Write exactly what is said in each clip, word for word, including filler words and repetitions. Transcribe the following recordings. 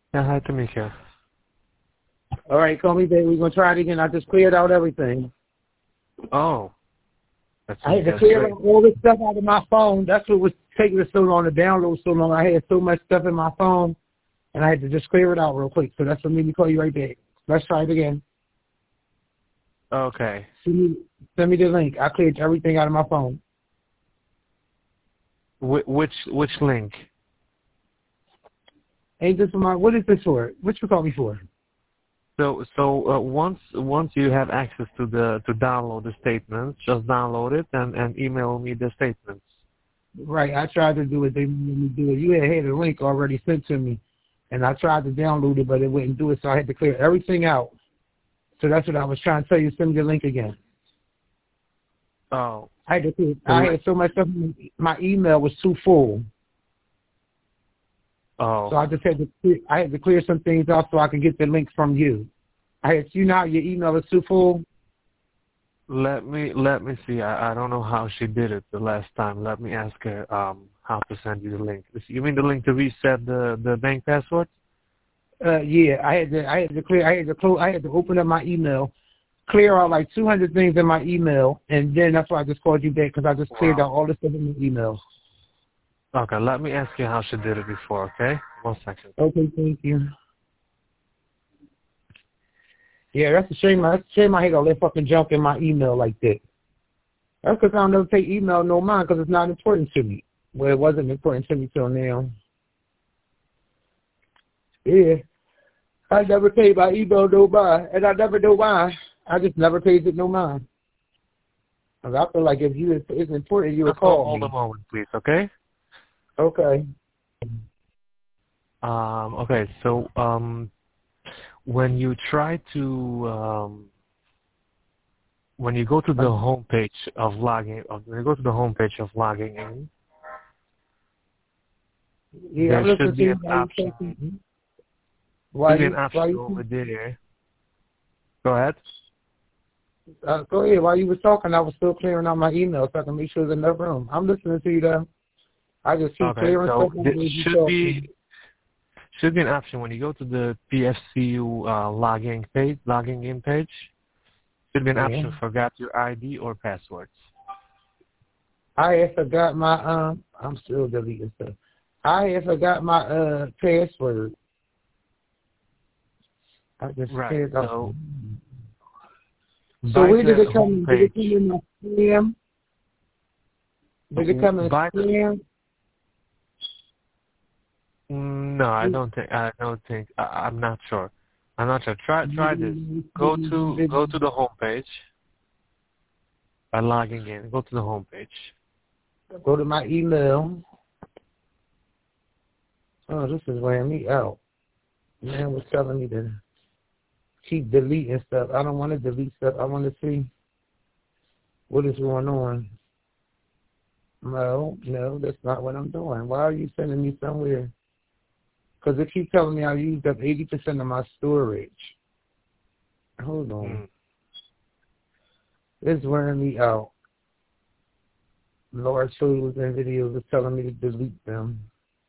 Yeah, hi, Tamika. All right, call me, baby. We're going to try it again. I just cleared out everything. Oh, that's, I had to that's clear great. out all this stuff out of my phone. That's what was taking so long to download so long. I had so much stuff in my phone, and I had to just clear it out real quick. So that's what made me call you right back. Let's try it again. Okay. Send me, send me the link. I cleared everything out of my phone. Wh- which which link? Ain't this for my, what is this for? What you call me for? So so uh, once once you have access to the to download the statements, just download it and, and email me the statements. Right, I tried to do it. They made me do it. You had had a link already sent to me, and I tried to download it, but it wouldn't do it, so I had to clear everything out. So that's what I was trying to tell you. Send me the link again. Oh. I had to clear, The I li- had so much stuff. My email was too full, oh. so I just had to clear, I had to clear some things off so I could get the links from you. I had, you know how your email is too full. Let me let me see. I, I don't know how she did it the last time. Let me ask her um how to send you the link. You mean the link to reset the, the bank password? Uh, yeah, I had to, I had to clear, I had to close, I had to open up my email, clear out like two hundred things in my email, and then that's why I just called you back because I just cleared Wow. out all the stuff in my email. Okay, let me ask you how she did it before, okay? One second. Okay, thank you. Yeah, that's a shame. That's a shame I had all that fucking junk in my email like that. That's because I don't never take email no mind because it's not important to me. Well, it wasn't important to me till now. Yeah. I never paid my email no mind, and I never know why. I just never paid it no mind. 'Cause I feel like if you it's important, you would Just hold, call hold a me. moment, please, okay? Okay. Um, okay, so um, when you try to, um, when you go to the home page of logging, of, when you go to the home page of logging in, Yeah, I'm there listening should to be you an while you option, talking. Why should be an you? Why option you? over there. Go ahead. Uh, go ahead. While you was talking, I was still clearing out my email so I can make sure there's enough room. I'm listening to you though. I just keep Okay, clearing so stuff out there as you should talking. be should be an option when you go to the P F C U uh, logging page, logging in page. Should be an Yeah. option forgot your I D or passwords. I had forgot my um. I'm still deleting stuff. I had forgot my uh password. I just Right. cleared out. So So by where did the it home come? Did page, it come in my spam? Did it come in by the spam? no, I don't think. I don't think. I, I'm not sure. I'm not sure. Try try this. Go to go to the home page by logging in. Go to the home page. Go to my email. Oh, this is wearing me out. Man was telling me to keep deleting stuff. I don't want to delete stuff. I want to see what is going on. No, no, that's not what I'm doing. Why are you sending me somewhere? Because it keeps telling me I used up eighty percent of my storage. Hold on. Mm. It's wearing me out. Large photos and videos are telling me to delete them.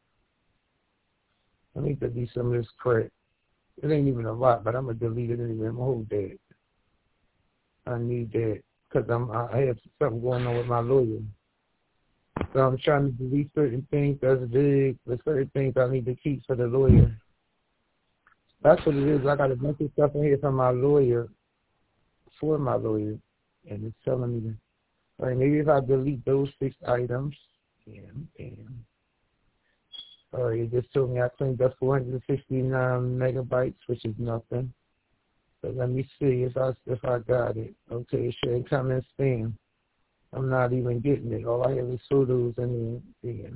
I need to delete some of this crap. It ain't even a lot, but I'm going to delete it anyway. I'm going to hold that. I need that because I'm, I have something going on with my lawyer. So I'm trying to delete certain things that's big, but certain things I need to keep for the lawyer. That's what it is. I got a bunch of stuff in here from my lawyer, for my lawyer, and it's telling me to, all right, maybe if I delete those six items, damn, damn. All right, it just told me I cleaned up four hundred sixty-nine megabytes, which is nothing. So let me see if I if I got it. Okay, it should come in spam. I'm not even getting it. All I have is photos and then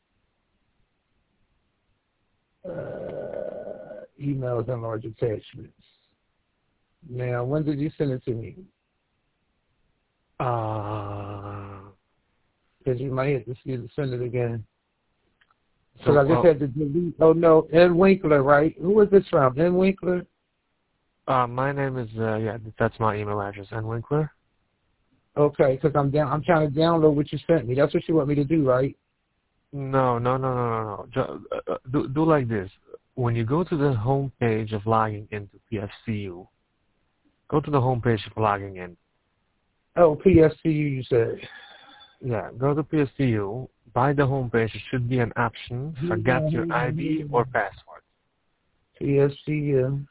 uh, emails and large attachments. Now, when did you send it to me? Uh, Because you might have to see to send it again. so Because I just uh, had to delete. Oh no, N Winkler, right? Who is this from? N Winkler. uh, my name is uh, yeah. That's my email address. N Winkler. Okay, because I'm down. I'm trying to download what you sent me. That's what you want me to do, right? No, no, no, no, no, no. Ju- uh, uh, do do like this. when you go to the home page of logging into P F C U, go to the home page of logging in. Oh, P F C U, you said. Yeah, go to P F C U. By the home page, there should be an option, forget your I D or password. P F C U,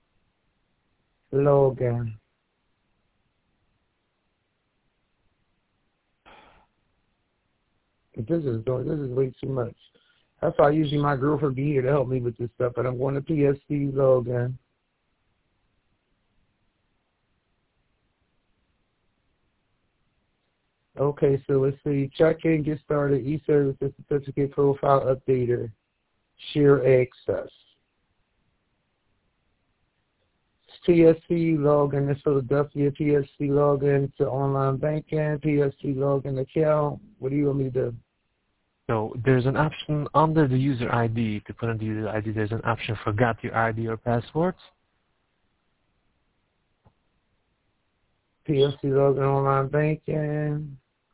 login. This is doing, this is way too much. That's why usually my girlfriend be here to help me with this stuff, but I'm going to P F C U login. Okay, so let's see. Check in, get started, e-services, certificate, profile updater, share access. P S C U login to Philadelphia, P S C login to online banking, P S C login account. What do you want me to do? So there's an option under the user I D, to put in the user I D, there's an option, forgot your I D or passwords. P S C login online banking.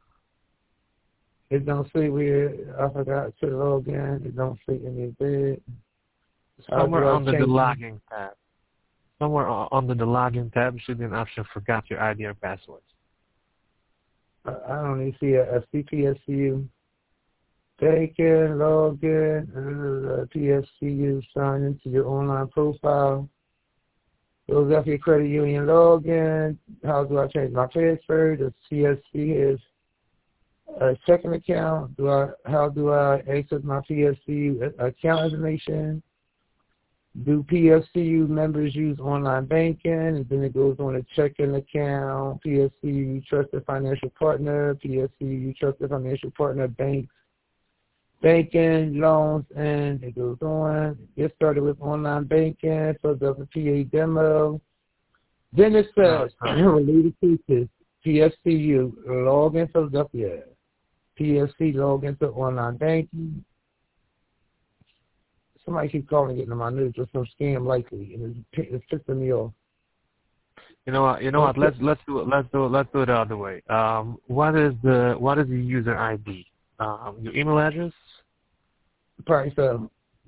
It don't say where I forgot to log in. It don't say any of it. Somewhere under the login tab. Somewhere under the login tab should be an option, forgot your I D or passwords. I, I don't even see a, a C P S C U. Take in, log in, uh, P S C U, sign into your online profile. Philadelphia Credit Union login. How do I change my password? The C S C is a checking account. Do I? How do I access my P S C U account information? Do P S C U members use online banking? And then it goes on a checking account. P S C U trusted financial partner. P S C U trusted financial partner banks. Banking, loans, and it goes on. Get started with online banking. So the P A demo. Then it says related features. P S C U login Philadelphia. P S C login to online banking. Somebody keeps calling, getting on my news with some scam likely, and it's, it's pissing me off. You know what? You know what? Let's let's do it. Let's do it. Let's do it the other way. Um, what is the what is the user I D? Um, your email address? Probably so.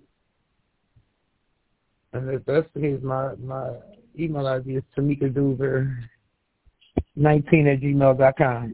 And if that's the case, my my email I D is Tamika Duver nineteen at gmail dot com.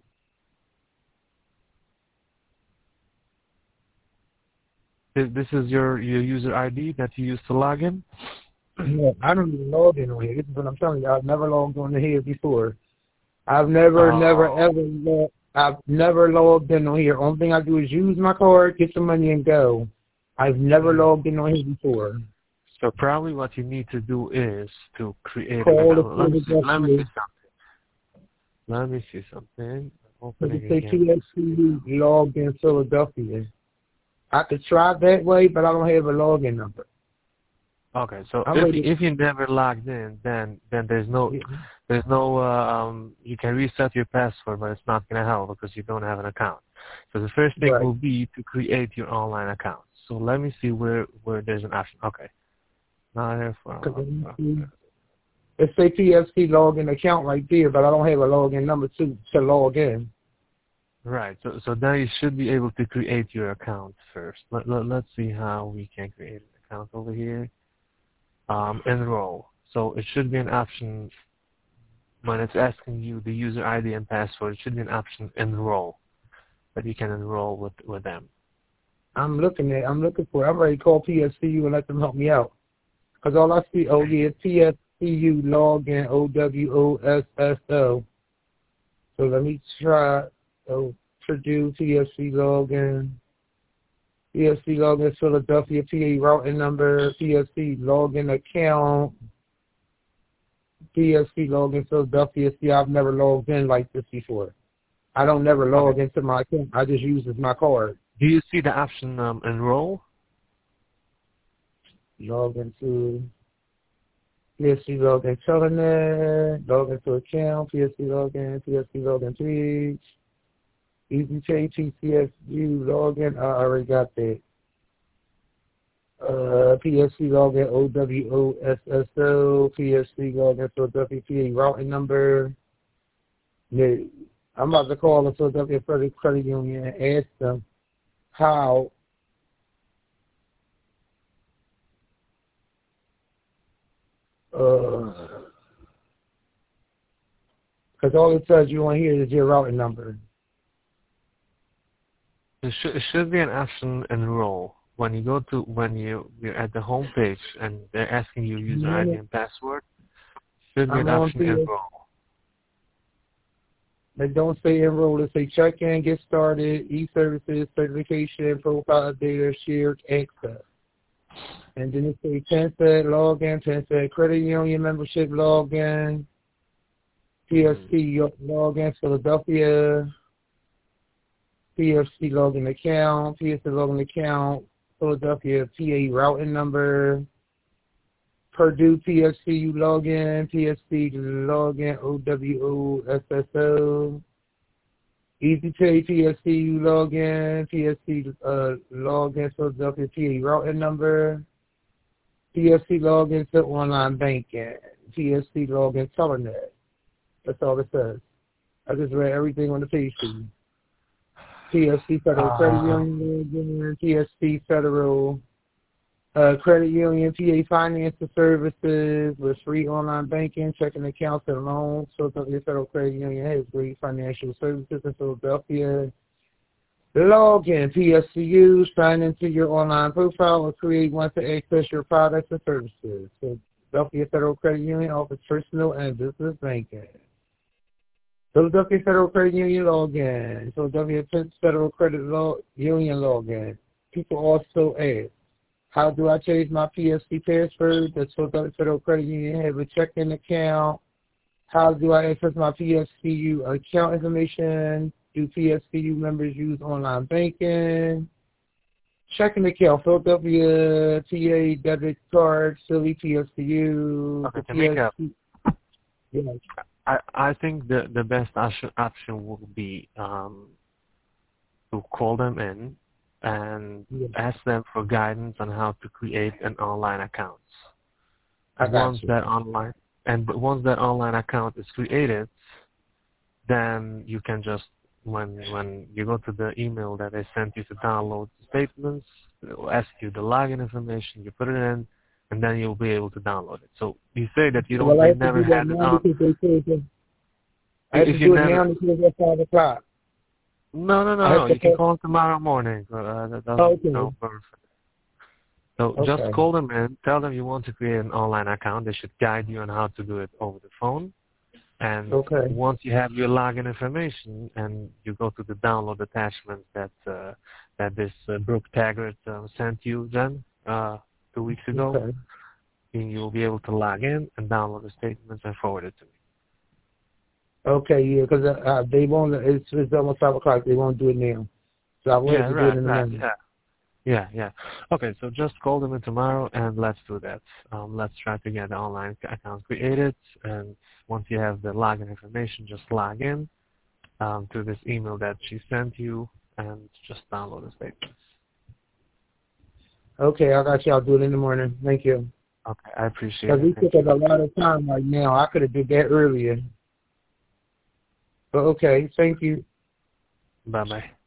This is your, your user I D that you use to log in? No, I don't even log in on here. This is what I'm telling you. I've never logged on here before. I've never, oh. never, ever logged. I've never logged in on here. Only thing I do is use my card, get some money, and go. I've never logged in on here before. So probably what you need to do is to create an account. Let me see, let me see something. Let me see something. Opening say P S C U logged in Philadelphia. I could try that way, but I don't have a login number. Okay, so I'm if if you never logged in, then then there's no there's no uh, um you can reset your password, but it's not gonna help because you don't have an account. So the first thing right. will be to create your online account. So let me see where where there's an option. Okay, not here for. Okay. It say P F C login account right there, but I don't have a login number to to log in. Right. So so now you should be able to create your account first. Let, let let's see how we can create an account over here. Um, enroll. So it should be an option when it's asking you the user I D and password. It should be an option enroll that you can enroll with with them. I'm looking at. I'm looking for. I'm ready to call P S C U and let them help me out. Cause all I see, oh yeah, P S C U login O W O S S O. So let me try. Oh, Purdue P S C login. P S C login Philadelphia, P A routing number, P S C login account, P S C login Philadelphia. See, I've never logged in like this before. I don't never log okay. into my account. I just use my card. Do you see the option um, enroll? Log into P S C login Telenet, log into account, P S C login, P S C login page. Easy change P C S U login. I already got that. Uh, P S C login O W O S S O. P S C login Philadelphia P A routing number. No. I'm about to call the Philadelphia Credit Union and ask them how Uh, because all it says you want here is your routing number. It should, it should be an option enroll. When you go to, when you, you're at the home page and they're asking you user I D and password, should be I'm an on option P S. enroll. They don't say enroll. They say check in, get started, e-services, certification, profile data, shared access. And then it say Tencent login, Tencent credit union membership login, P F C login, Philadelphia, P F C login account, P F C login account, Philadelphia P A routing number, Purdue P F C U login, P F C login, O W O S S O, EasyPay P F C U login, P F C uh, login, Philadelphia P A routing number, P F C login to online banking, P F C login telenet. That's all it says. I just read everything on the page for you. P F C Federal uh, Credit Union, P F C Federal uh, Credit Union, P A Financial Services with free online banking, checking accounts and loans. Philadelphia Federal Credit Union has great financial services in Philadelphia. Login, P F C U, sign into your online profile or create one to access your products and services. Philadelphia Federal Credit Union offers personal and business banking. Philadelphia Federal Credit Union login. Philadelphia Federal Credit Law, Union login. People also ask, how do I change my P F C password? Does Philadelphia Federal Credit Union have a checking account? How do I access my P F C U account information? Do P F C U members use online banking? Checking account, Philadelphia P A debit card, Philly P F C U. Okay, to make up. Yes. I, I think the, the best option, option would be um, to call them in and yes. ask them for guidance on how to create an online account. I got once you. that online and once that online account is created, then you can just when when you go to the email that they sent you to download the statements, it will ask you the login information. You put it in. And then you'll be able to download it. So you say that you don't well, you never had it on. I have to do it now because it's five o'clock. No, no, no, no. You can call them tomorrow morning. Uh, that doesn't, okay. no, perfect. So okay. just call them in. Tell them you want to create an online account. They should guide you on how to do it over the phone. And okay. once you have your login information and you go to the download attachments that uh, that this uh, Brooke Taggart uh, sent you, then. Uh, two weeks ago, okay. you'll be able to log in and download the statements and forward it to me. Okay, yeah, because uh, uh, they won't, it's, it's almost five o'clock, they won't do it now. So I wanted yeah, to right, do it in the right, morning. Yeah, yeah, yeah. Okay, so just call them in tomorrow and let's do that. Um, let's try to get the online account created, and once you have the login information, just log in um, to this email that she sent you and just download the statements. Okay, I got you. I'll do it in the morning. Thank you. Okay, I appreciate it. Because we took you. a lot of time right now. I could have did that earlier. But okay, thank you. Bye-bye.